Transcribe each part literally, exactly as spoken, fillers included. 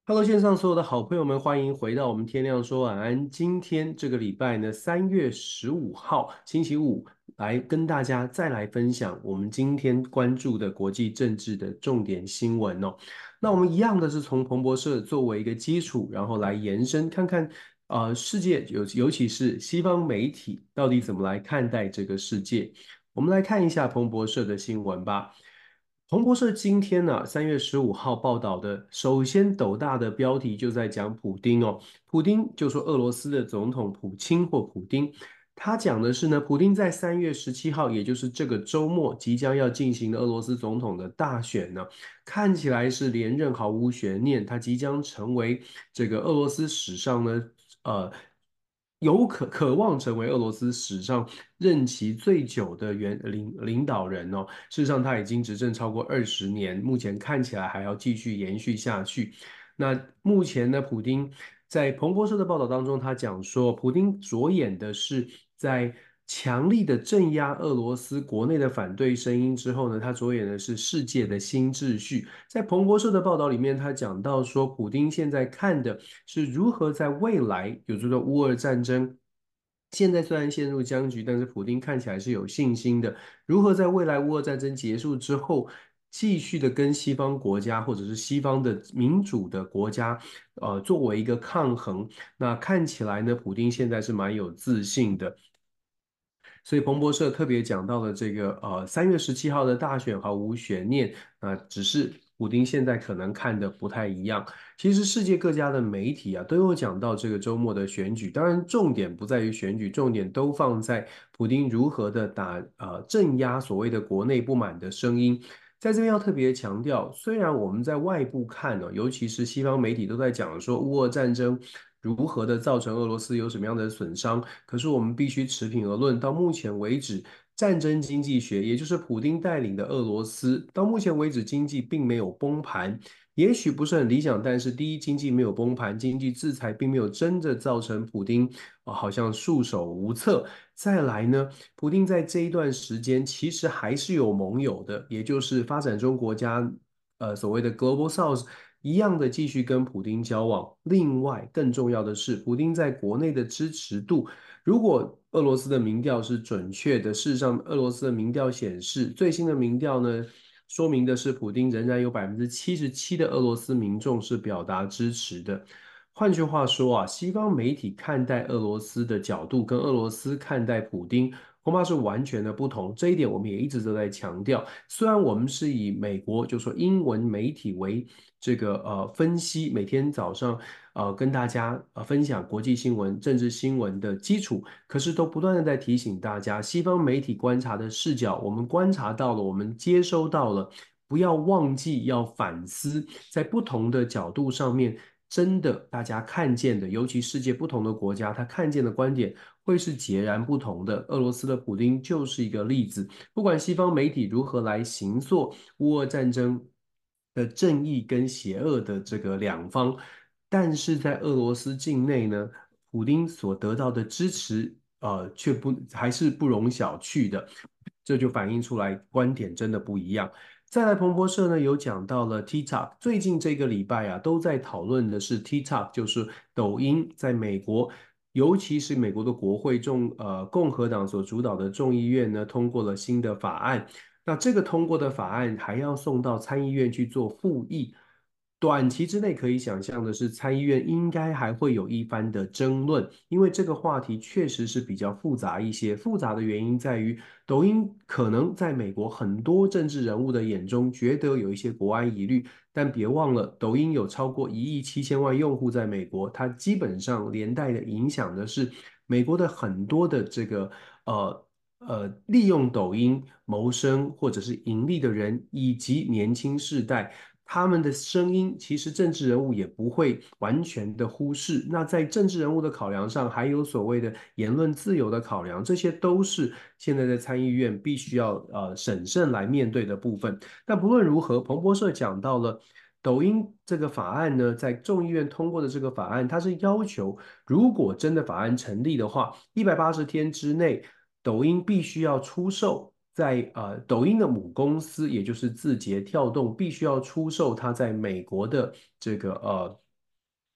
Hello，线上所有的好朋友们，欢迎回到我们天亮说晚安。今天这个礼拜呢，三月十五号星期五，来跟大家再来分享我们今天关注的国际政治的重点新闻哦。那我们一样的是从彭博社作为一个基础，然后来延伸看看，呃，世界尤尤其是西方媒体到底怎么来看待这个世界。我们来看一下彭博社的新闻吧。彭博社今天呢，三月十五号报道的，首先斗大的标题就在讲普丁哦，普丁就说俄罗斯的总统普京或普丁，他讲的是呢，普丁在三月十七号，也就是这个周末即将要进行的俄罗斯总统的大选呢，看起来是连任毫无悬念，他即将成为这个俄罗斯史上呢，呃。有可渴望成为俄罗斯史上任期最久的元领领导人哦。事实上，他已经执政超过二十年，目前看起来还要继续延续下去。那目前呢，普丁在彭博社的报道当中，他讲说，普丁着眼的是在强力的镇压俄罗斯国内的反对声音之后呢，他着眼的是世界的新秩序。在彭博社的报道里面，他讲到说，普丁现在看的是如何在未来，有这个乌俄战争。现在虽然陷入僵局，但是普丁看起来是有信心的。如何在未来乌俄战争结束之后，继续的跟西方国家或者是西方的民主的国家，呃，作为一个抗衡？那看起来呢，普丁现在是蛮有自信的。所以彭博社特别讲到了这个呃三月十七号的大选毫无悬念，啊、只是普丁现在可能看的不太一样。其实世界各家的媒体啊都有讲到这个周末的选举，当然重点不在于选举，重点都放在普丁如何的打呃镇压所谓的国内不满的声音。在这边要特别强调，虽然我们在外部看呢、尤其是西方媒体都在讲说乌俄战争如何的造成俄罗斯有什么样的损伤，可是我们必须持平而论，到目前为止，战争经济学，也就是普丁带领的俄罗斯，到目前为止经济并没有崩盘。也许不是很理想，但是第一，经济没有崩盘，经济制裁并没有真的造成普丁啊、好像束手无策。再来呢，普丁在这一段时间其实还是有盟友的，也就是发展中国家，呃，所谓的 Global South 一样的继续跟普丁交往。另外，更重要的是，普丁在国内的支持度，如果俄罗斯的民调是准确的，事实上，俄罗斯的民调显示，最新的民调呢，说明的是，普丁仍然有百分之七十七的俄罗斯民众是表达支持的。换句话说啊，西方媒体看待俄罗斯的角度跟俄罗斯看待普丁恐怕是完全的不同。这一点我们也一直都在强调。虽然我们是以美国就说英文媒体为这个呃分析，每天早上呃跟大家呃分享国际新闻、政治新闻的基础，可是都不断的在提醒大家，西方媒体观察的视角，我们观察到了，我们接收到了。不要忘记要反思，在不同的角度上面，真的大家看见的，尤其世界不同的国家，他看见的观点会是截然不同的。俄罗斯的普丁就是一个例子。不管西方媒体如何来形塑乌俄战争的正义跟邪恶的这个两方，但是在俄罗斯境内呢，普丁所得到的支持，呃，却不还是不容小觑的。这就反映出来观点真的不一样。再来，彭博社呢有讲到了 TikTok，最近这个礼拜啊都在讨论的是 TikTok，就是抖音在美国，尤其是美国的国会众呃共和党所主导的众议院呢通过了新的法案。那这个通过的法案还要送到参议院去做复议。短期之内可以想象的是，参议院应该还会有一番的争论，因为这个话题确实是比较复杂一些。复杂的原因在于，抖音可能在美国很多政治人物的眼中觉得有一些国安疑虑，但别忘了，抖音有超过一亿七千万用户在美国，它基本上连带的影响的是美国的很多的这个呃。呃，利用抖音谋生或者是盈利的人，以及年轻世代，他们的声音，其实政治人物也不会完全的忽视。那在政治人物的考量上，还有所谓的言论自由的考量，这些都是现在在参议院必须要呃审慎来面对的部分。但不论如何，彭博社讲到了。抖音这个法案呢，在众议院通过的这个法案，它是要求，如果真的法案成立的话，一百八十天之内，抖音必须要出售在呃抖音的母公司，也就是字节跳动，必须要出售它在美国的这个呃。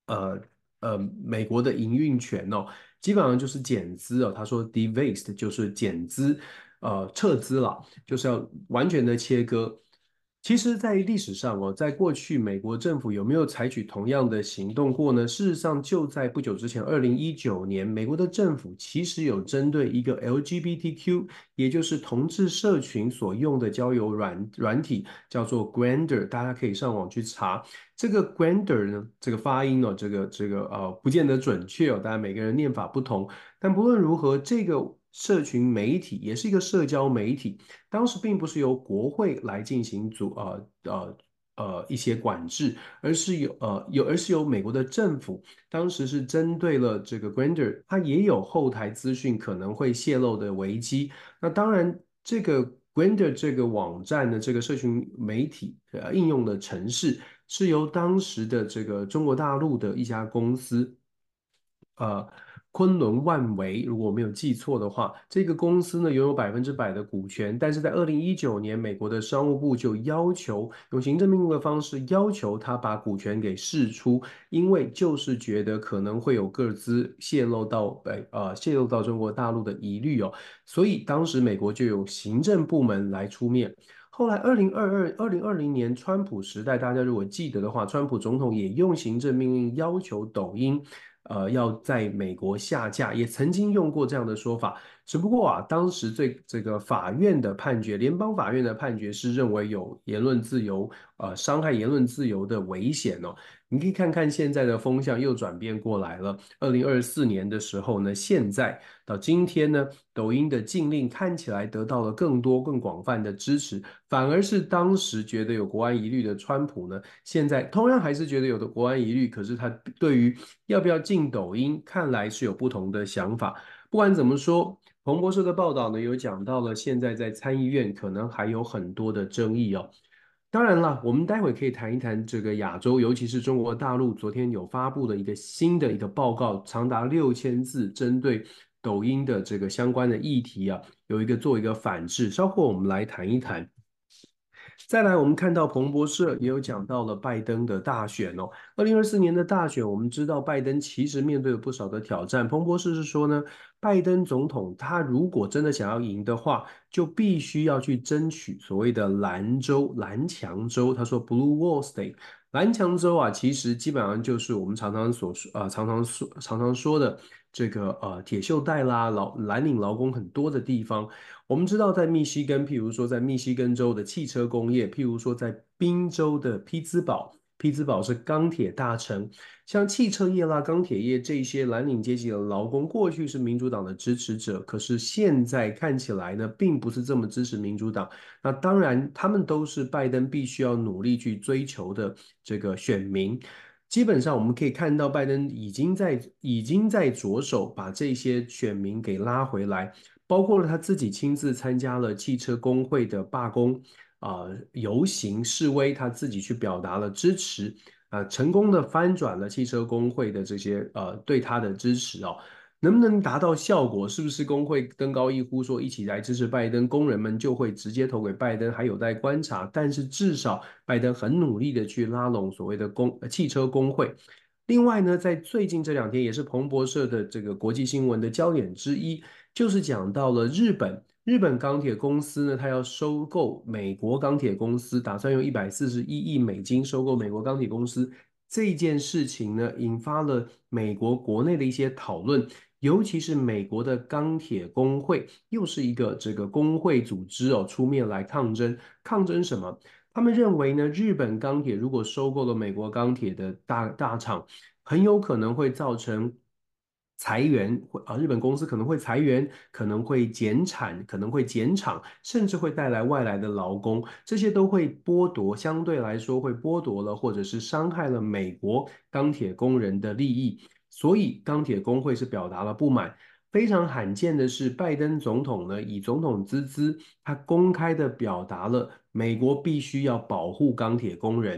呃呃美国的营运权哦，基本上就是减资哦。他说 divest 就是减资，呃撤资了，就是要完全的切割。其实，在历史上哦，在过去美国政府有没有采取同样的行动过呢？事实上，就在不久之前，二零一九年，美国的政府其实有针对一个 L G B T Q，也就是同志社群所用的交友软软体，叫做 Grindr，大家可以上网去查。这个 Grindr 呢，这个发音哦，这个这个呃，不见得准确哦，当然每个人念法不同。但不论如何，这个社群媒体也是一个社交媒体。当时并不是由国会来进行主呃呃呃一些管制，而是有呃有而是由美国的政府，当时是针对了这个 Grindr，它也有后台资讯可能会泄露的危机。那当然，这个 Grindr 这个网站的这个社群媒体呃应用的程式，是由当时的这个中国大陆的一家公司。呃，昆仑万维，如果我没有记错的话，这个公司呢拥有百分之百的股权，但是在二零一九年，美国的商务部就要求用行政命令的方式要求他把股权给释出，因为就是觉得可能会有个资泄露到呃呃泄露到中国大陆的疑虑哦，所以当时美国就有行政部门来出面。后来，二零二二、二零二零年，川普时代，大家如果记得的话，川普总统也用行政命令要求抖音。呃，要在美国下架，也曾经用过这样的说法。只不过啊，当时最这个法院的判决，联邦法院的判决是认为有言论自由，呃，伤害言论自由的危险哦。你可以看看现在的风向又转变过来了。二零二四年的时候呢，现在到今天呢，抖音的禁令看起来得到了更多、更广泛的支持，反而是当时觉得有国安疑虑的川普呢，现在同样还是觉得有的国安疑虑，可是他对于要不要禁抖音，看来是有不同的想法。不管怎么说，彭博社的报道呢，有讲到了现在在参议院可能还有很多的争议哦。当然了，我们待会可以谈一谈这个亚洲，尤其是中国大陆昨天有发布的一个新的一个报告，长达六千字，针对抖音的这个相关的议题啊，有一个做一个反制。稍后我们来谈一谈。再来，我们看到彭博社也有讲到了拜登的大选哦。二零二四年的大选，我们知道拜登其实面对了不少的挑战。彭博社是说呢，拜登总统他如果真的想要赢的话，就必须要去争取所谓的蓝州、蓝墙州。他说 Blue Wall State。蓝墙州啊，其实基本上就是我们常常所说呃常常说常常说的这个呃铁锈带啦、劳蓝领劳工很多的地方。我们知道，在密西根，譬如说在密西根州的汽车工业，譬如说在宾州的匹兹堡，匹兹堡是钢铁大城，像汽车业啦、钢铁业这些蓝领阶级的劳工，过去是民主党的支持者，可是现在看起来呢，并不是这么支持民主党。那当然，他们都是拜登必须要努力去追求的这个选民。基本上我们可以看到，拜登已经在已经在着手把这些选民给拉回来。包括了他自己亲自参加了汽车工会的罢工啊、呃游行示威，他自己去表达了支持，啊、呃成功的翻转了汽车工会的这些呃对他的支持哦。能不能达到效果？是不是工会登高一呼说一起来支持拜登，工人们就会直接投给拜登？还有待观察。但是至少拜登很努力的去拉拢所谓的工呃汽车工会。另外呢，在最近这两天，也是彭博社的这个国际新闻的焦点之一，就是讲到了日本，日本钢铁公司呢，它要收购美国钢铁公司，打算用一百四十一亿美金收购美国钢铁公司。这件事情呢，引发了美国国内的一些讨论，尤其是美国的钢铁工会，又是一个这个工会组织哦，出面来抗争，抗争什么？他们认为呢，日本钢铁如果收购了美国钢铁的大大厂，很有可能会造成裁员，啊，日本公司可能会裁员，可能会减产，可能会减厂，甚至会带来外来的劳工，这些都会剥夺，相对来说会剥夺了，或者是伤害了美国钢铁工人的利益，所以钢铁工会是表达了不满。非常罕见的是，拜登总统呢以总统之姿，他公开的表达了美国必须要保护钢铁工人。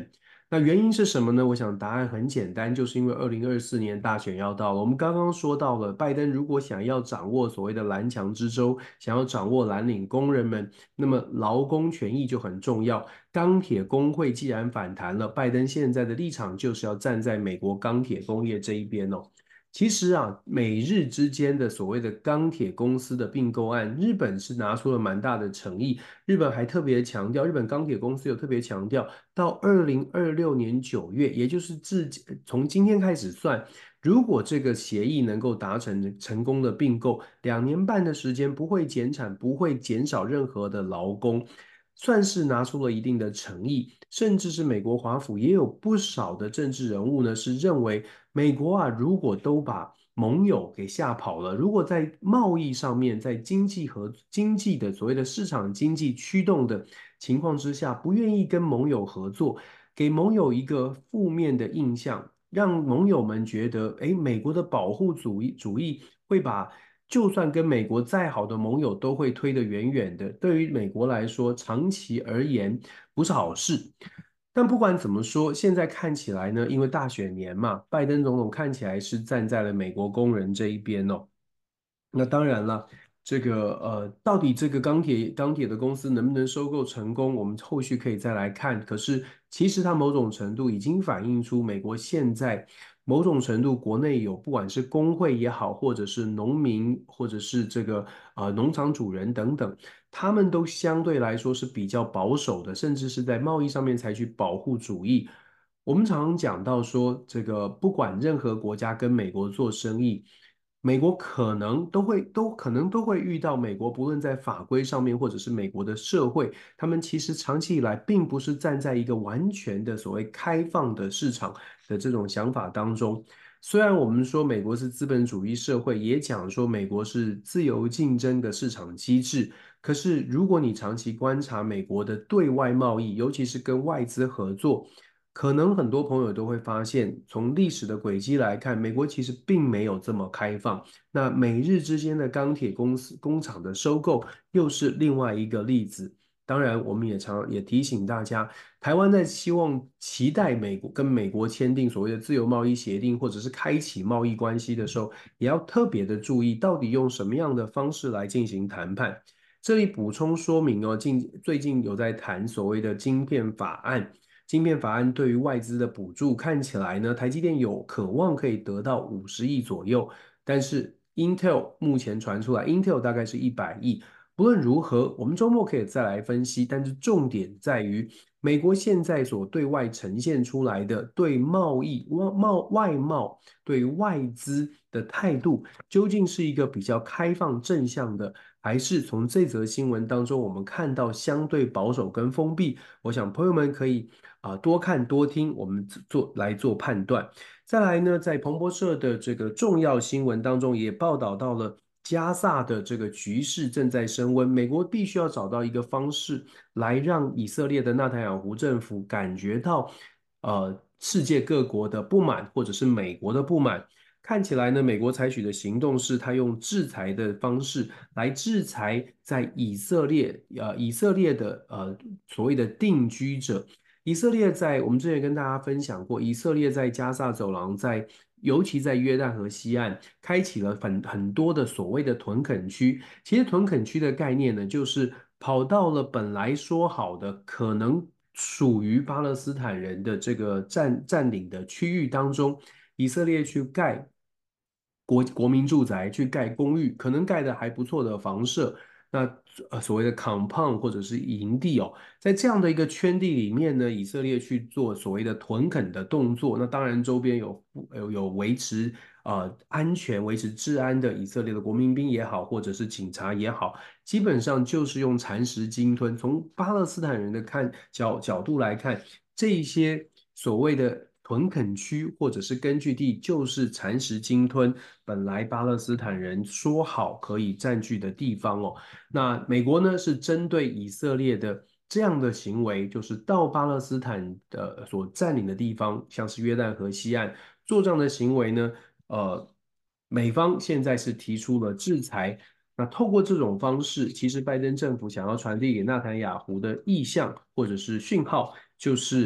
那原因是什么呢？我想答案很简单，就是因为二零二四年大选要到了。我们刚刚说到了，拜登如果想要掌握所谓的蓝墙之州，想要掌握蓝领工人们，那么劳工权益就很重要。钢铁工会既然反弹了，拜登现在的立场就是要站在美国钢铁工业这一边哦。其实啊，美日之间的所谓的钢铁公司的并购案，日本是拿出了蛮大的诚意。日本还特别强调，日本钢铁公司有特别强调，到二零二六年九月，也就是至从今天开始算，如果这个协议能够达成成功的并购，两年半的时间不会减产，不会减少任何的劳工，算是拿出了一定的诚意。甚至是美国华府也有不少的政治人物呢，是认为美国啊，如果都把盟友给吓跑了，如果在贸易上面，在经济和经济的所谓的市场经济驱动的情况之下，不愿意跟盟友合作，给盟友一个负面的印象，让盟友们觉得，哎，美国的保护主义主义会把就算跟美国再好的盟友都会推得远远的，对于美国来说，长期而言不是好事。但不管怎么说，现在看起来呢，因为大选年嘛，拜登总统看起来是站在了美国工人这一边哦。那当然了，这个呃，到底这个钢铁钢铁的公司能不能收购成功，我们后续可以再来看。可是其实它某种程度已经反映出美国现在某种程度国内有不管是工会也好，或者是农民，或者是这个呃农场主人等等，他们都相对来说是比较保守的，甚至是在贸易上面采取保护主义。我们常常讲到说，这个不管任何国家跟美国做生意。美国可能都会都可能都会遇到美国，不论在法规上面，或者是美国的社会，他们其实长期以来并不是站在一个完全的所谓开放的市场的这种想法当中。虽然我们说美国是资本主义社会，也讲说美国是自由竞争的市场机制，可是如果你长期观察美国的对外贸易，尤其是跟外资合作，可能很多朋友都会发现，从历史的轨迹来看，美国其实并没有这么开放。那美日之间的钢铁公司工厂的收购又是另外一个例子。当然，我们也常也提醒大家，台湾在希望期待美国跟美国签订所谓的自由贸易协定，或者是开启贸易关系的时候，也要特别的注意，到底用什么样的方式来进行谈判。这里补充说明哦，近最近有在谈所谓的晶片法案。晶片法案对于外资的补助看起来呢，台积电有渴望可以得到五十亿左右，但是 Intel 目前传出来，Intel 大概是一百亿。不论如何，我们周末可以再来分析，但是重点在于美国现在所对外呈现出来的对贸易、外贸、外贸对外资的态度，究竟是一个比较开放正向的，还是从这则新闻当中我们看到相对保守跟封闭？我想朋友们可以啊、多看多听，我们做来做判断。再来呢，在彭博社的这个重要新闻当中，也报道到了加萨的这个局势正在升温，美国必须要找到一个方式来让以色列的纳坦雅胡政府感觉到，呃，世界各国的不满，或者是美国的不满。看起来呢，美国采取的行动是，他用制裁的方式来制裁在以色列，呃，以色列的呃所谓的定居者。以色列在我们之前跟大家分享过，以色列在加萨走廊，在尤其在约旦河西岸，开启了很很多的所谓的屯垦区。其实屯垦区的概念呢，就是跑到了本来说好的可能属于巴勒斯坦人的这个占占领的区域当中，以色列去盖国国民住宅，去盖公寓，可能盖的还不错的房舍。那呃所谓的 compound 或者是营地哦，在这样的一个圈地里面呢，以色列去做所谓的屯垦的动作。那当然周边有有有维持呃安全、维持治安的以色列的国民兵也好，或者是警察也好，基本上就是用蚕食鲸吞。从巴勒斯坦人的看角角度来看，这一些所谓的屯垦区或者是根据地，就是蚕食鲸吞本来巴勒斯坦人说好可以占据的地方哦。那美国呢是针对以色列的这样的行为，就是到巴勒斯坦的所占领的地方，像是约旦河西岸做这样的行为呢，呃，美方现在是提出了制裁。那透过这种方式，其实拜登政府想要传递给纳坦雅胡的意向或者是讯号，就是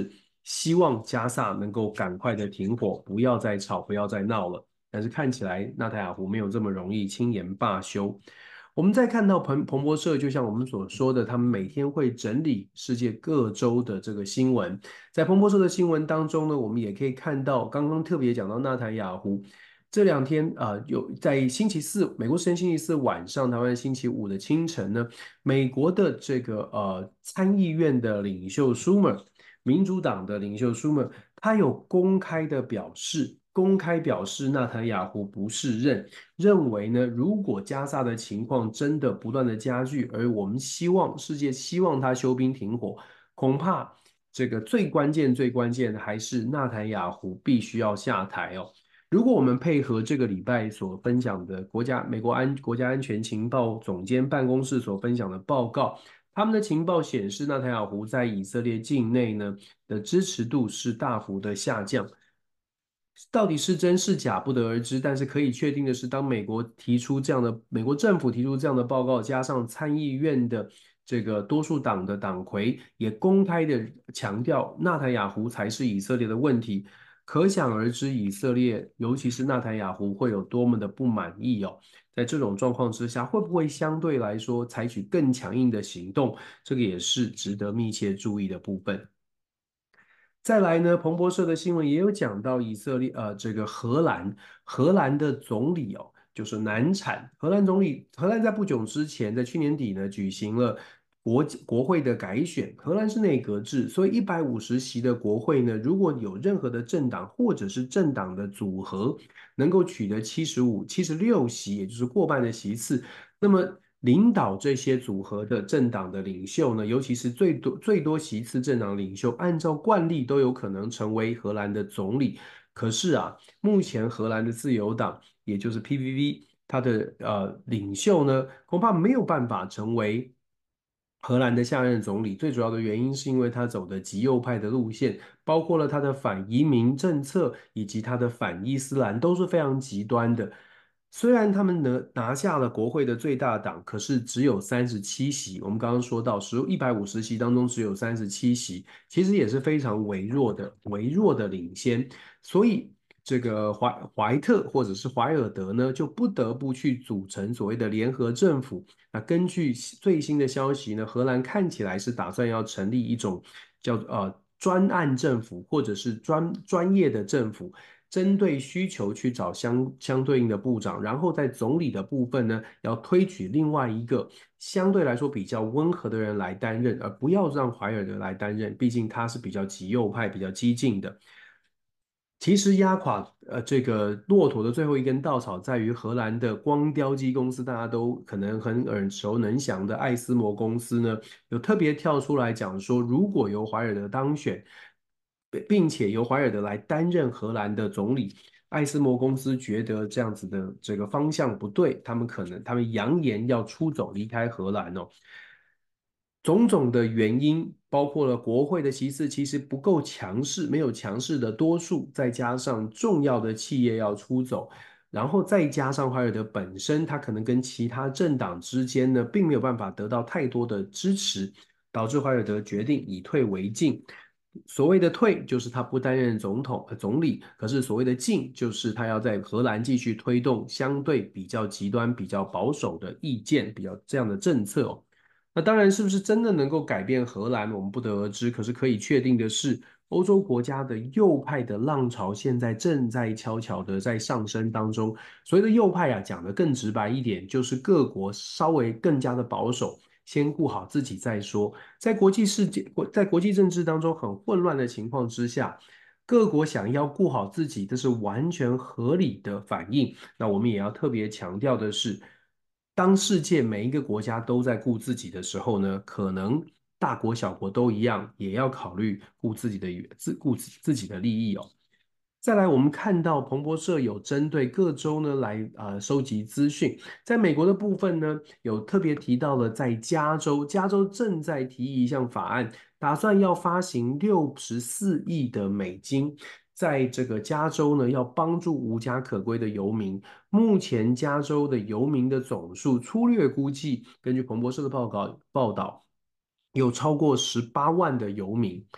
希望加萨能够赶快的停火，不要再吵，不要再闹了。但是看起来纳塔雅胡没有这么容易轻言罢休。我们再看到彭彭博社，就像我们所说的，他们每天会整理世界各州的这个新闻。在彭博社的新闻当中呢，我们也可以看到，刚刚特别讲到纳坦雅胡这两天啊、呃有在星期四，美国时间星期四晚上，台湾星期五的清晨呢，美国的这个呃参议院的领袖舒默，民主党的领袖舒默，他有公开的表示。公开表示，纳坦雅胡不是任，认为呢，如果加沙的情况真的不断的加剧，而我们希望世界希望他休兵停火，恐怕这个最关键最关键的还是纳坦雅胡必须要下台哦。如果我们配合这个礼拜所分享的国家美国安国家安全情报总监办公室所分享的报告，他们的情报显示，纳坦雅胡在以色列境内呢的支持度是大幅的下降。到底是真是假不得而知，但是可以确定的是，当美国提出这样的，美国政府提出这样的报告，加上参议院的这个多数党的党魁也公开的强调纳坦雅胡才是以色列的问题，可想而知，以色列尤其是纳坦雅胡会有多么的不满意哦。在这种状况之下，会不会相对来说采取更强硬的行动？这个也是值得密切注意的部分。再来呢，彭博社的新闻也有讲到以色列，呃，这个荷兰，荷兰的总理哦，就是难产。荷兰总理，荷兰在不久之前，在去年底呢，举行了国国会的改选。荷兰是内阁制，所以一百五十席的国会呢，如果有任何的政党或者是政党的组合能够取得七十五、七十六席，也就是过半的席次，那么领导这些组合的政党的领袖呢，尤其是最多最多席次政党领袖，按照惯例都有可能成为荷兰的总理。可是啊，目前荷兰的自由党，也就是 P V V，它的呃领袖呢，恐怕没有办法成为荷兰的下任总理。最主要的原因是因为他走的极右派的路线，包括了他的反移民政策以及他的反伊斯兰都是非常极端的。虽然他们拿拿下了国会的最大党，可是只有三十七席。我们刚刚说到，十一百五十席当中只有三十七席，其实也是非常微弱的、微弱的领先。所以，这个怀怀特或者是怀尔德呢，就不得不去组成所谓的联合政府。那根据最新的消息呢，荷兰看起来是打算要成立一种叫呃专案政府，或者是专专业的政府。针对需求去找相相对应的部长，然后在总理的部分呢，要推举另外一个相对来说比较温和的人来担任，而不要让怀尔德来担任，毕竟他是比较极右派、比较激进的。其实压垮呃这个骆驼的最后一根稻草，在于荷兰的光雕机公司，大家都可能很耳熟能详的艾斯摩公司呢，有特别跳出来讲说，如果由怀尔德当选，并且由怀尔德来担任荷兰的总理，艾斯摩公司觉得这样子的这个方向不对，他们可能他们扬言要出走离开荷兰哦。种种的原因，包括了国会的席次其实不够强势，没有强势的多数，再加上重要的企业要出走，然后再加上怀尔德本身，他可能跟其他政党之间呢，并没有办法得到太多的支持，导致怀尔德决定以退为进。所谓的退，就是他不担任总统、呃总理；可是所谓的进，就是他要在荷兰继续推动相对比较极端、比较保守的意见、比较这样的政策哦。那当然，是不是真的能够改变荷兰，我们不得而知。可是可以确定的是，欧洲国家的右派的浪潮现在正在悄悄的在上升当中。所谓的右派啊，讲得更直白一点，就是各国稍微更加的保守，先顾好自己再说。在国际世界，在国际政治当中很混乱的情况之下，各国想要顾好自己，这是完全合理的反应。那我们也要特别强调的是，当世界每一个国家都在顾自己的时候呢，可能大国小国都一样，也要考虑顾自己的自顾自自己的利益哦。再来，我们看到彭博社有针对各州呢来呃收集资讯，在美国的部分呢，有特别提到了在加州，加州正在提议一项法案，打算要发行六十四亿的美金，在这个加州呢要帮助无家可归的游民。目前加州的游民的总数，粗略估计，根据彭博社的报告报道，有超过十八万的游民。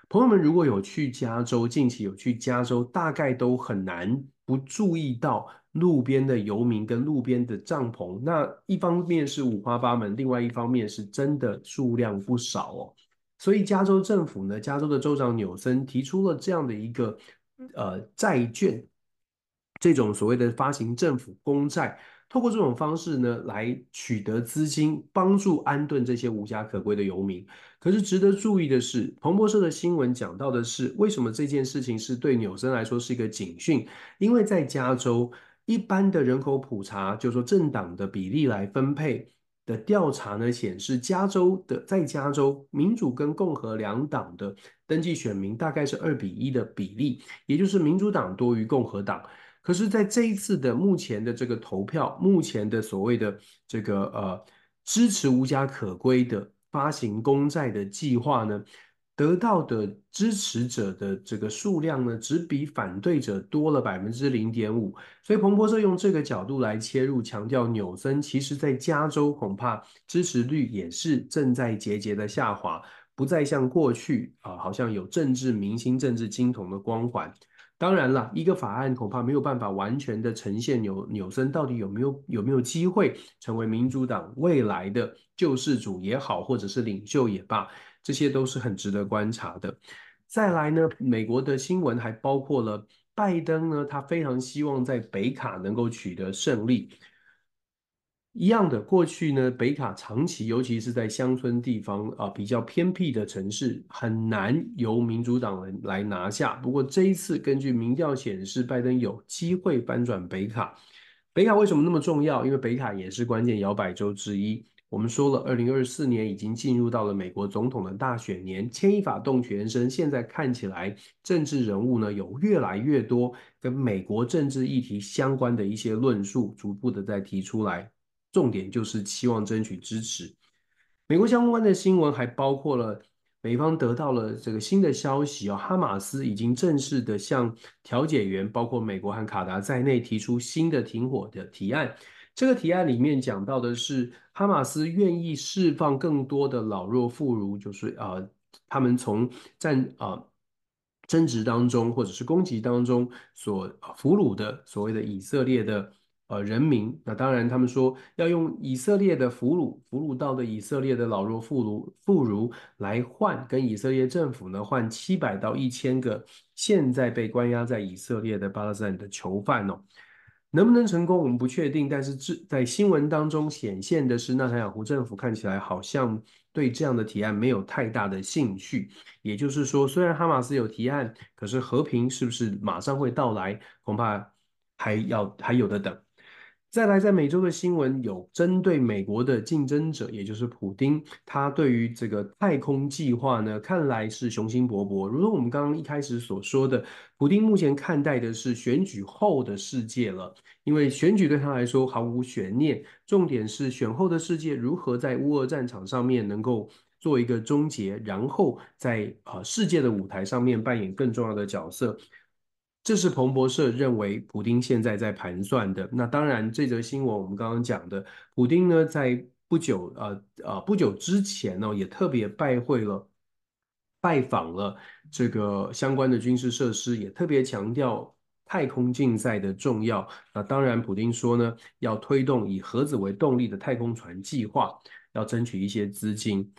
朋友们如果有去加州，近期有去加州，大概都很难不注意到路边的游民跟路边的帐篷。那一方面是五花八门，另外一方面是真的数量不少哦。所以加州政府呢，加州的州长纽森提出了这样的一个呃债券，这种所谓的发行政府公债，透过这种方式呢来取得资金，帮助安顿这些无家可归的游民。可是值得注意的是，彭博社的新闻讲到的是，为什么这件事情是对纽森来说是一个警讯？因为在加州，一般的人口普查，就说政党的比例来分配的调查呢，显示加州的在加州民主跟共和两党的登记选民大概是二比一的比例，也就是民主党多于共和党。可是，在这一次的目前的这个投票，目前的所谓的这个呃支持无家可归的发行公债的计划呢，得到的支持者的这个数量呢，只比反对者多了百分之零点五。所以彭博社用这个角度来切入，强调纽森其实在加州恐怕支持率也是正在节节的下滑，不再像过去啊、呃好像有政治明星、政治金童的光环。当然了，一个法案恐怕没有办法完全的呈现纽纽森到底有没有有没有机会成为民主党未来的救世主也好，或者是领袖也罢，这些都是很值得观察的。再来呢，美国的新闻还包括了拜登呢，他非常希望在北卡能够取得胜利。一样的，过去呢，北卡长期，尤其是在乡村地方啊，比较偏僻的城市，很难由民主党人来拿下。不过这一次，根据民调显示，拜登有机会翻转北卡。北卡为什么那么重要？因为北卡也是关键摇摆州之一。我们说了，二零二四年已经进入到了美国总统的大选年，牵一发动全身。现在看起来，政治人物呢有越来越多跟美国政治议题相关的一些论述，逐步的在提出来。重点就是期望争取支持。美国相关的新闻还包括了美方得到了这个新的消息哦，哈马斯已经正式的向调解员，包括美国和卡达在内提出新的停火的提案。这个提案里面讲到的是，哈马斯愿意释放更多的老弱妇孺，就是呃，他们从战啊、呃争执当中或者是攻击当中所呃俘虏的所谓的以色列的呃人民。那当然，他们说要用以色列的俘虏俘虏到的以色列的老弱妇孺妇孺来换跟以色列政府呢换七百到一千个现在被关押在以色列的巴勒斯坦的囚犯哦。能不能成功，我们不确定。但是在新闻当中显现的是，纳坦雅胡政府看起来好像对这样的提案没有太大的兴趣。也就是说，虽然哈马斯有提案，可是和平是不是马上会到来，恐怕还要还有的等。再来，在美洲的新闻有针对美国的竞争者，也就是普丁，他对于这个太空计划呢，看来是雄心勃勃。如同我们刚刚一开始所说的，普丁目前看待的是选举后的世界了，因为选举对他来说毫无悬念，重点是选后的世界如何在乌俄战场上面能够做一个终结，然后在呃世界的舞台上面扮演更重要的角色。这是彭博社认为普丁现在在盘算的。那当然，这则新闻我们刚刚讲的，普丁呢在不久呃呃不久之前呢、也特别拜会了拜访了这个相关的军事设施，也特别强调太空竞赛的重要。那当然，普丁说呢，要推动以核子为动力的太空船计划，要争取一些资金。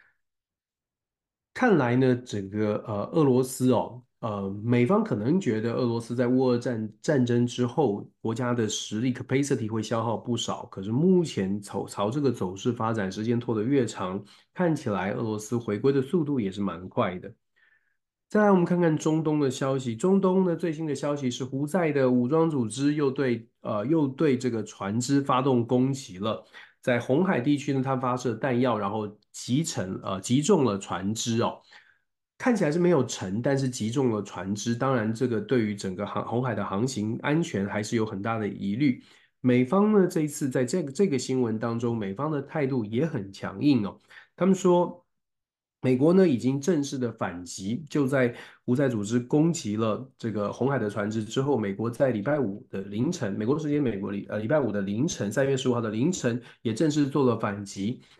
看来呢，整个呃俄罗斯哦，呃美方可能觉得俄罗斯在乌俄战战争之后，国家的实力 capacity 会消耗不少。可是目前朝朝这个走势发展，时间拖得越长，看起来俄罗斯回归的速度也是蛮快的。再来，我们看看中东的消息。中东的最新的消息是，胡塞的武装组织又对呃又对这个船只发动攻击了。在红海地区呢，它发射弹药，然后击沉呃击中了船只哦。看起来是没有沉，但是击中了船只。当然，这个对于整个航红海的航行安全还是有很大的疑虑。美方呢，这一次在这个这个新闻当中，美方的态度也很强硬哦。他们说，美国呢已经正式的反击，就在胡塞组织攻击了这个红海的船只之后，美国在礼拜五的凌晨，美国时间美国礼呃礼拜五的凌晨，三月十五号的凌晨，也正式做了反击。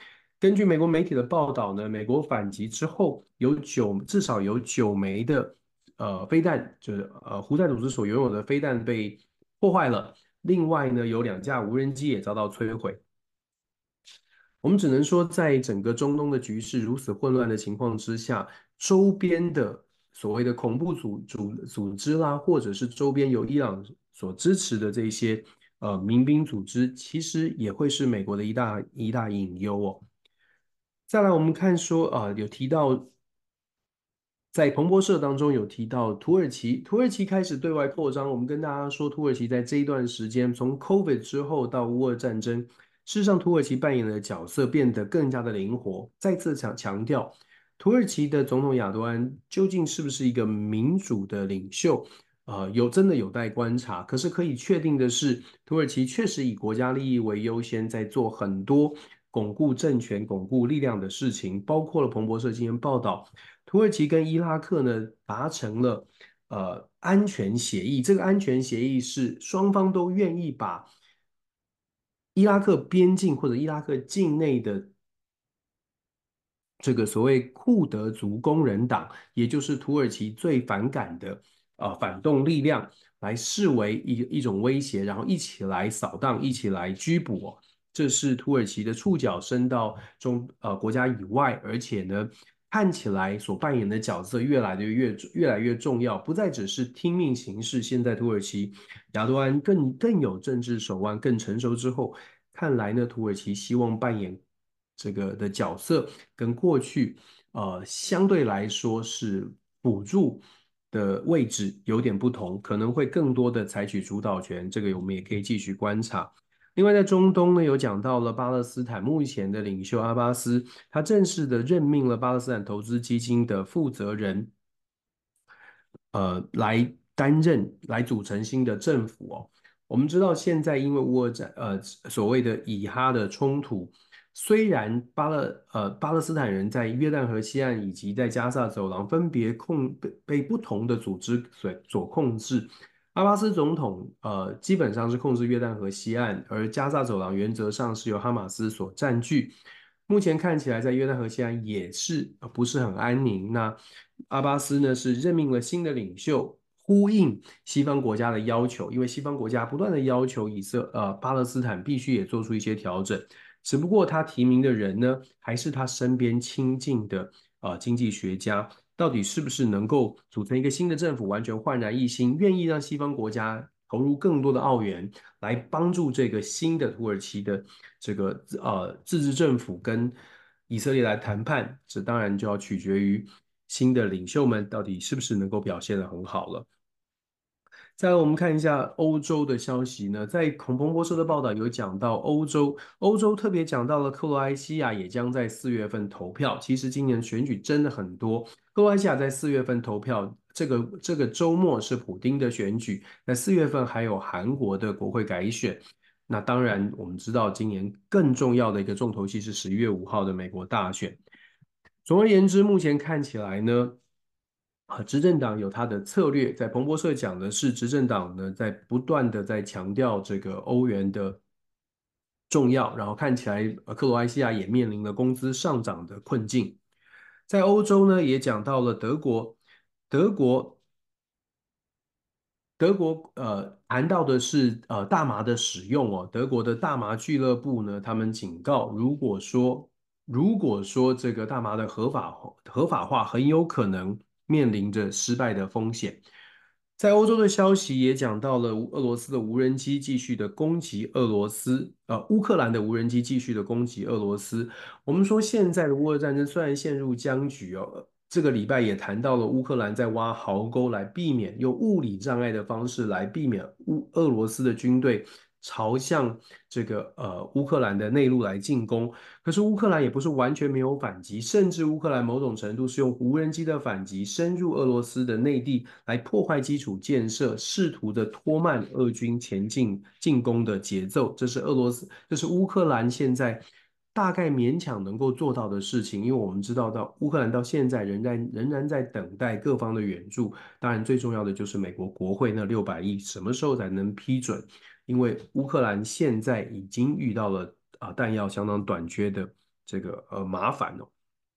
根据美国媒体的报道呢，美国反击之后，有九至少有九枚的呃飞弹，就是呃胡塞组织所拥有的飞弹被破坏了。另外呢，有两架无人机也遭到摧毁。我们只能说，在整个中东的局势如此混乱的情况之下，周边的所谓的恐怖组组组织啦，或者是周边由伊朗所支持的这些呃民兵组织，其实也会是美国的一大一大隐忧哦。再来，我们看说啊、呃有提到在彭博社当中有提到土耳其，土耳其开始对外扩张。我们跟大家说，土耳其在这一段时间，从 COVID 之后到乌俄战争，事实上土耳其扮演的角色变得更加的灵活。再次强强调，土耳其的总统亚多安究竟是不是一个民主的领袖？呃，有真的有待观察。可是可以确定的是，土耳其确实以国家利益为优先，在做很多巩固政权、巩固力量的事情，包括了彭博社今天报道。土耳其跟伊拉克呢达成了呃安全协议，这个安全协议是双方都愿意把伊拉克边境或者伊拉克境内的这个所谓库德族工人党，也就是土耳其最反感的呃反动力量，来视为一一种威胁，然后一起来扫荡，一起来拘捕哦。这是土耳其的触角伸到中呃国家以外，而且呢，看起来所扮演的角色越来的越越来越重要，不再只是听命行事。现在土耳其亚多安更更有政治手腕，更成熟之后，看来呢，土耳其希望扮演这个的角色跟过去呃相对来说是辅助的位置有点不同，可能会更多的采取主导权，这个我们也可以继续观察。另外，在中东呢，有讲到了巴勒斯坦目前的领袖阿巴斯，他正式的任命了巴勒斯坦投资基金的负责人，呃，来担任，来组成新的政府哦。我们知道，现在因为乌俄战，呃，所谓的以哈的冲突，虽然巴勒呃巴勒斯坦人在约旦河西岸以及在加萨走廊分别控被被不同的组织所所控制，阿巴斯总统呃基本上是控制约旦河西岸，而加萨走廊原则上是由哈马斯所占据。目前看起来，在约旦河西岸也是呃不是很安宁。那阿巴斯呢是任命了新的领袖，呼应西方国家的要求，因为西方国家不断的要求以色呃巴勒斯坦必须也做出一些调整。只不过他提名的人呢，还是他身边亲近的呃经济学家，到底是不是能够组成一个新的政府，完全焕然一新，愿意让西方国家投入更多的澳元，来帮助这个新的土耳其的这个呃自治政府跟以色列来谈判，这当然就要取决于新的领袖们到底是不是能够表现得很好了。再来，我们看一下欧洲的消息呢，在孔彭博社的报道有讲到欧洲，欧洲特别讲到了克罗埃西亚也将在四月份投票。其实今年选举真的很多，克罗埃西亚在四月份投票，这个这个周末是普丁的选举，在四月份还有韩国的国会改选。那当然，我们知道今年更重要的一个重头戏是十一月五号的美国大选。总而言之，目前看起来呢。啊，执政党有他的策略，在彭博社讲的是，执政党呢在不断的在强调这个欧元的重要，然后看起来呃克罗埃西亚也面临了工资上涨的困境。在欧洲呢，也讲到了德国，德国德国呃谈到的是呃大麻的使用哦，德国的大麻俱乐部呢，他们警告，如果说如果说这个大麻的合法合法化，很有可能面临着失败的风险。在欧洲的消息也讲到了俄罗斯的无人机继续的攻击俄罗斯，呃，乌克兰的无人机继续的攻击俄罗斯。我们说现在的乌俄战争虽然陷入僵局哦，这个礼拜也谈到了乌克兰在挖壕沟来避免用物理障碍的方式来避免乌俄罗斯的军队朝向这个呃乌克兰的内陆来进攻。可是乌克兰也不是完全没有反击，甚至乌克兰某种程度是用无人机的反击深入俄罗斯的内地来破坏基础建设，试图的拖慢俄军前进进攻的节奏。这是俄罗斯，这是乌克兰现在大概勉强能够做到的事情。因为我们知道到乌克兰到现在仍然仍然在等待各方的援助，当然最重要的就是美国国会那六百亿什么时候才能批准？因为乌克兰现在已经遇到了啊弹药相当短缺的这个呃麻烦哦。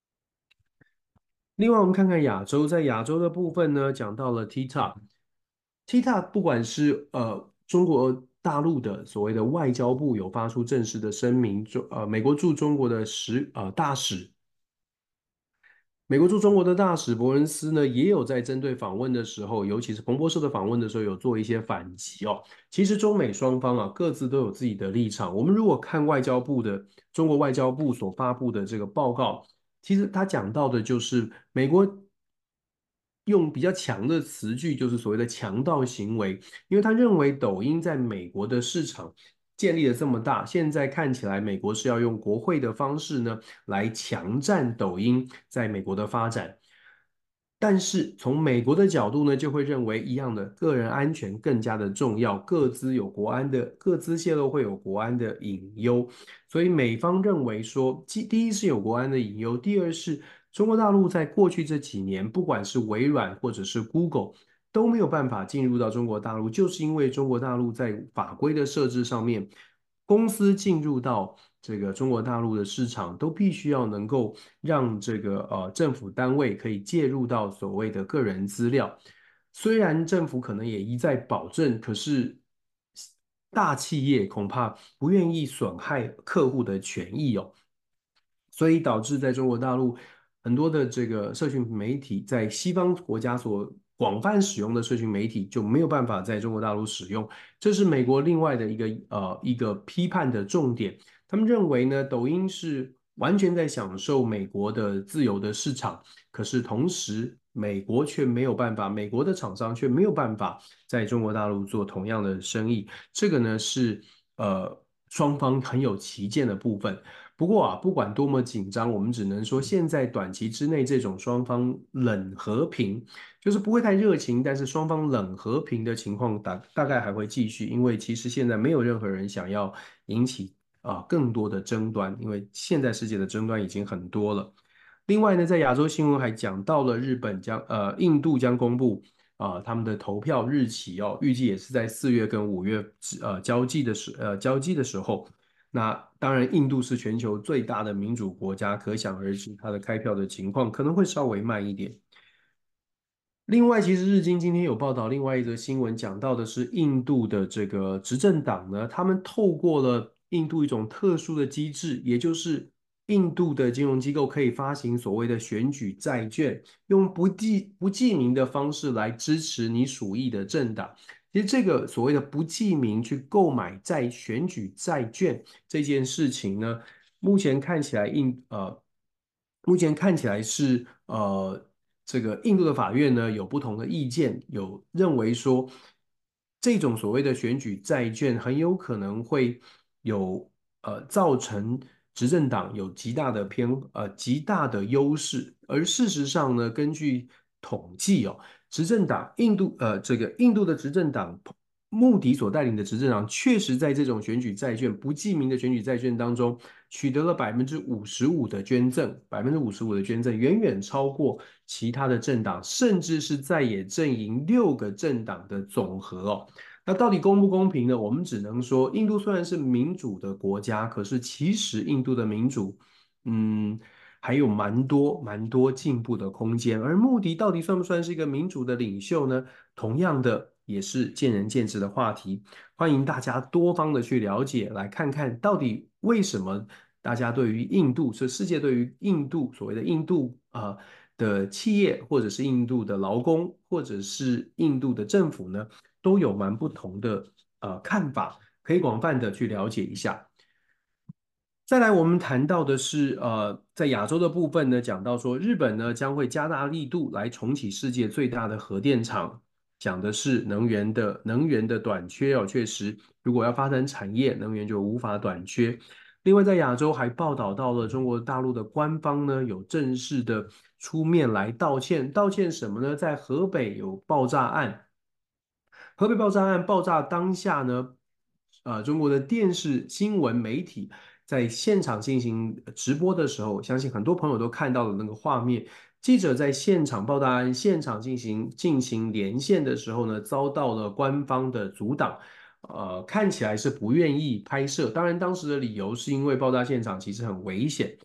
另外，我们看看亚洲，在亚洲的部分呢，讲到了 TikTok，TikTok 不管是呃中国大陆的所谓的外交部有发出正式的声明，中呃美国驻中国的使呃大使。美国驻中国的大使伯恩斯呢，也有在针对访问的时候，尤其是彭博社的访问的时候，有做一些反击哦。其实中美双方啊，各自都有自己的立场。我们如果看外交部的中国外交部所发布的这个报告，其实他讲到的就是美国用比较强的词句，就是所谓的强盗行为，因为他认为抖音在美国的市场建立了这么大，现在看起来美国是要用国会的方式呢来强占抖音在美国的发展。但是从美国的角度呢，就会认为一样的，个人安全更加的重要，各自有国安的，各自泄露会有国安的隐忧，所以美方认为说，第第一是有国安的隐忧，第二是中国大陆在过去这几年，不管是微软或者是 Google，都没有办法进入到中国大陆，就是因为中国大陆在法规的设置上面，公司进入到这个中国大陆的市场，都必须要能够让这个呃政府单位可以介入到所谓的个人资料。虽然政府可能也一再保证，可是大企业恐怕不愿意损害客户的权益哦。所以导致在中国大陆很多的这个社群媒体，在西方国家所广泛使用的社群媒体就没有办法在中国大陆使用，这是美国另外的一个呃一个批判的重点。他们认为呢，抖音是完全在享受美国的自由的市场，可是同时美国却没有办法，美国的厂商却没有办法在中国大陆做同样的生意。这个呢是呃双方很有歧见的部分。不过啊，不管多么紧张，我们只能说，现在短期之内这种双方冷和平，就是不会太热情，但是双方冷和平的情况大大概还会继续，因为其实现在没有任何人想要引起啊、更多的争端，因为现在世界的争端已经很多了。另外呢，在亚洲新闻还讲到了日本将呃印度将公布啊、他们的投票日期哦，预计也是在四月跟五月呃交际的时呃交际的时候。那当然，印度是全球最大的民主国家，可想而知，它的开票的情况可能会稍微慢一点。另外，其实日经今天有报道，另外一则新闻讲到的是印度的这个执政党呢，他们透过了印度一种特殊的机制，也就是印度的金融机构可以发行所谓的选举债券，用不记不记名的方式来支持你属意的政党。其实这个所谓的不记名去购买债选举债券这件事情呢，目前看起来印呃，目前看起来是呃，这个印度的法院呢有不同的意见，有认为说这种所谓的选举债券很有可能会有呃造成执政党有极大的偏呃极大的优势，而事实上呢，根据统计哦。执政党印度呃，这个印度的执政党穆迪所带领的执政党，确实在这种选举债券不记名的选举债券当中，取得了百分之五十五的捐赠，百分之五十五的捐赠远远超过其他的政党，甚至是在野阵营六个政党的总和哦。那到底公不公平呢？我们只能说，印度虽然是民主的国家，可是其实印度的民主，嗯。还有蛮多蛮多进步的空间。而穆迪到底算不算是一个民主的领袖呢？同样的，也是见仁见智的话题。欢迎大家多方的去了解，来看看到底为什么大家对于印度，是世界对于印度所谓的印度啊、呃的企业，或者是印度的劳工，或者是印度的政府呢，都有蛮不同的呃看法，可以广泛的去了解一下。再来，我们谈到的是，呃，在亚洲的部分呢，讲到说日本呢将会加大力度来重启世界最大的核电厂，讲的是能源的能源的短缺哦，确实，如果要发展产业，能源就无法短缺。另外，在亚洲还报道到了中国大陆的官方呢有正式的出面来道歉，道歉什么呢？在河北有爆炸案，河北爆炸案爆炸当下呢，呃，中国的电视新闻媒体在现场进行直播的时候，相信很多朋友都看到了那个画面。记者在现场爆炸案现场进行进行连线的时候呢，遭到了官方的阻挡，呃，看起来是不愿意拍摄。当然，当时的理由是因为爆炸现场其实很危险。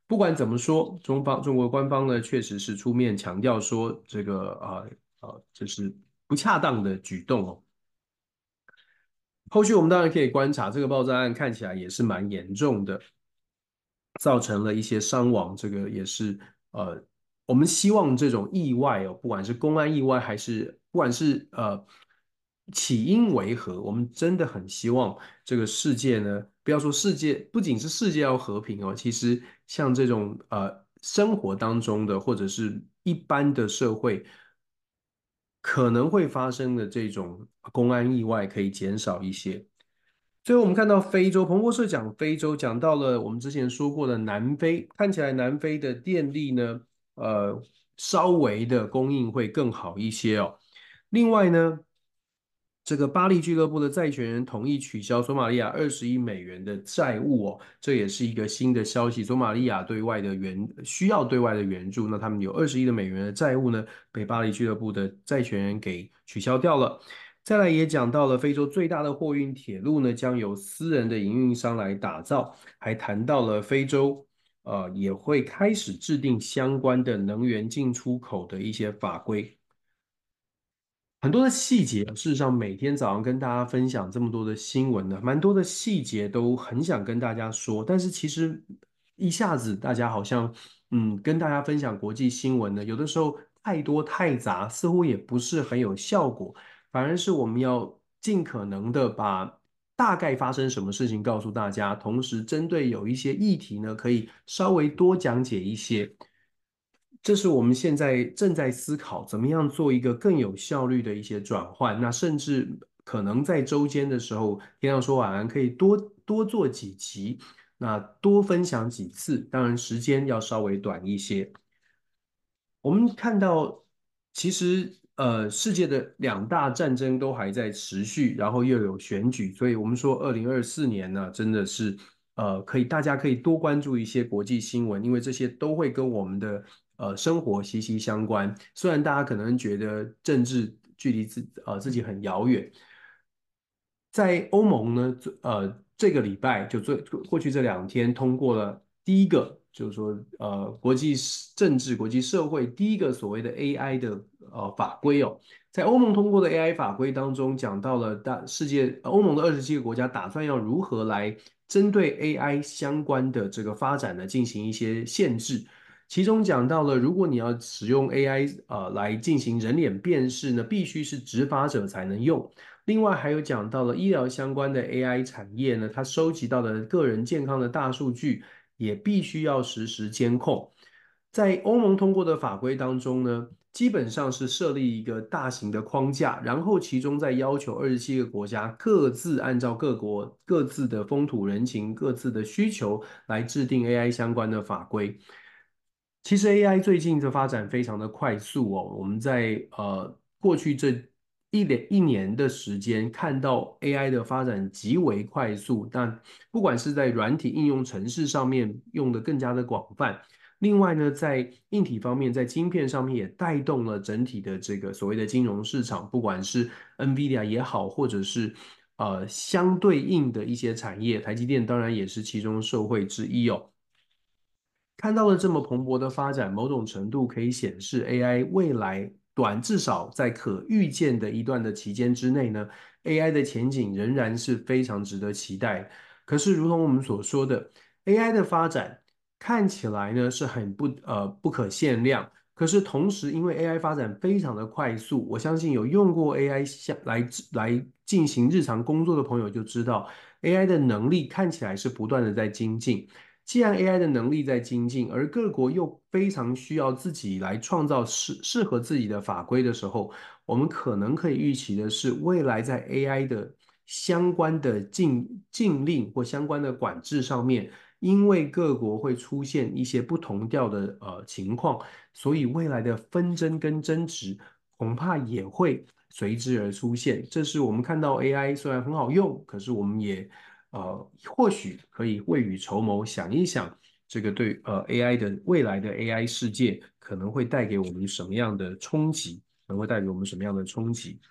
不管怎么说，中方中国官方呢确实是出面强调说这个啊呃这是不恰当的举动哦。后续我们当然可以观察，这个爆炸案看起来也是蛮严重的，造成了一些伤亡，这个也是呃，我们希望这种意外哦，不管是公安意外还是不管是呃起因为何，我们真的很希望这个世界呢，不要说世界，不仅是世界要和平哦，其实像这种呃生活当中的或者是一般的社会可能会发生的这种公安意外可以减少一些。最后我们看到非洲，彭博社讲非洲，讲到了我们之前说过的南非，看起来南非的电力呢，呃，稍微的供应会更好一些哦。另外呢，这个巴黎俱乐部的债权人同意取消索马利亚二十亿美元的债务哦，这也是一个新的消息。索马利亚对外的援需要对外的援助，那他们有二十亿的美元的债务呢，被巴黎俱乐部的债权人给取消掉了。再来也讲到了非洲最大的货运铁路呢，将由私人的营运商来打造，还谈到了非洲呃也会开始制定相关的能源进出口的一些法规。很多的细节，事实上每天早上跟大家分享这么多的新闻呢，蛮多的细节都很想跟大家说，但是其实一下子大家好像嗯跟大家分享国际新闻呢，有的时候太多太杂，似乎也不是很有效果，反而是我们要尽可能的把大概发生什么事情告诉大家，同时针对有一些议题呢，可以稍微多讲解一些。这是我们现在正在思考怎么样做一个更有效率的一些转换。那甚至可能在周间的时候，天亮说晚安可以多多做几集，那多分享几次，当然时间要稍微短一些。我们看到，其实呃，世界的两大战争都还在持续，然后又有选举，所以我们说二零二四年呢，真的是呃，可以大家可以多关注一些国际新闻，因为这些都会跟我们的呃生活息息相关。虽然大家可能觉得政治距离自呃自己很遥远，在欧盟呢，呃，这个礼拜就最过去这两天通过了第一个，就是说，呃，国际政治、国际社会第一个所谓的 A I 的呃法规哦，在欧盟通过的 A I 法规当中，讲到了大世界欧盟的二十七个国家打算要如何来针对 A I 相关的这个发展呢进行一些限制。其中讲到了，如果你要使用 A I 呃来进行人脸辨识呢，必须是执法者才能用。另外还有讲到了医疗相关的 A I 产业呢，它收集到的个人健康的大数据也必须要实时监控。在欧盟通过的法规当中呢，基本上是设立一个大型的框架，然后其中再要求二十七个国家各自按照各国各自的风土人情、各自的需求来制定 A I 相关的法规。其实 A I 最近的发展非常的快速哦，我们在呃过去这一年一年的时间，看到 A I 的发展极为快速，但不管是在软体应用程式上面用的更加的广泛，另外呢，在硬体方面，在晶片上面也带动了整体的这个所谓的金融市场，不管是 NVIDIA 也好，或者是呃相对应的一些产业，台积电当然也是其中受惠之一哦。看到了这么蓬勃的发展，某种程度可以显示 A I 未来短至少在可预见的一段的期间之内呢，A I 的前景仍然是非常值得期待。可是，如同我们所说的，A I 的发展看起来呢是很不呃不可限量。可是同时，因为 A I 发展非常的快速，我相信有用过 A I 像来来进行日常工作的朋友就知道，A I 的能力看起来是不断的在精进。既然 A I 的能力在精进，而各国又非常需要自己来创造适适合自己的法规的时候，我们可能可以预期的是，未来在 A I 的相关的禁禁令或相关的管制上面，因为各国会出现一些不同调的呃情况，所以未来的纷争跟争执恐怕也会随之而出现。这是我们看到 A I 虽然很好用，可是我们也呃，或许可以未雨绸缪，想一想这个对呃 A I 的未来的 A I 世界可能会带给我们什么样的冲击，可能会带给我们什么样的冲击。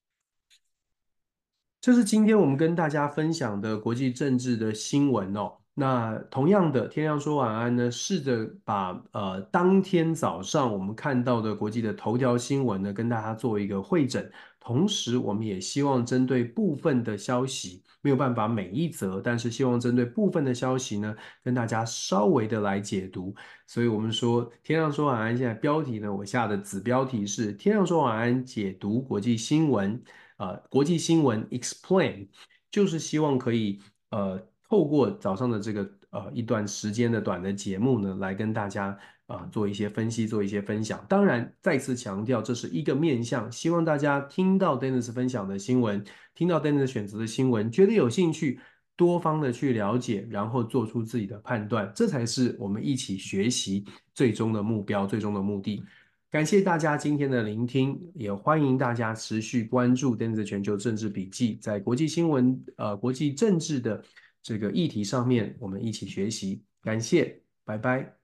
这是今天我们跟大家分享的国际政治的新闻哦。 那同样的，天亮说晚安呢，试着把呃当天早上我们看到的国际的头条新闻呢，跟大家做一个汇整。同时，我们也希望针对部分的消息，没有办法每一则，但是希望针对部分的消息呢，跟大家稍微的来解读。所以我们说天亮说晚安，现在标题呢，我下的子标题是天亮说晚安解读国际新闻，呃，国际新闻 explain。就是希望可以呃透过早上的这个呃一段时间的短的节目呢，来跟大家呃做一些分析，做一些分享。当然，再次强调，这是一个面向，希望大家听到 Dennis 分享的新闻，听到 Dennis 选择的新闻，觉得有兴趣，多方的去了解，然后做出自己的判断，这才是我们一起学习最终的目标，最终的目的。感谢大家今天的聆听，也欢迎大家持续关注 Dennis 全球政治笔记，在国际新闻、呃国际政治的这个议题上面，我们一起学习。感谢，拜拜。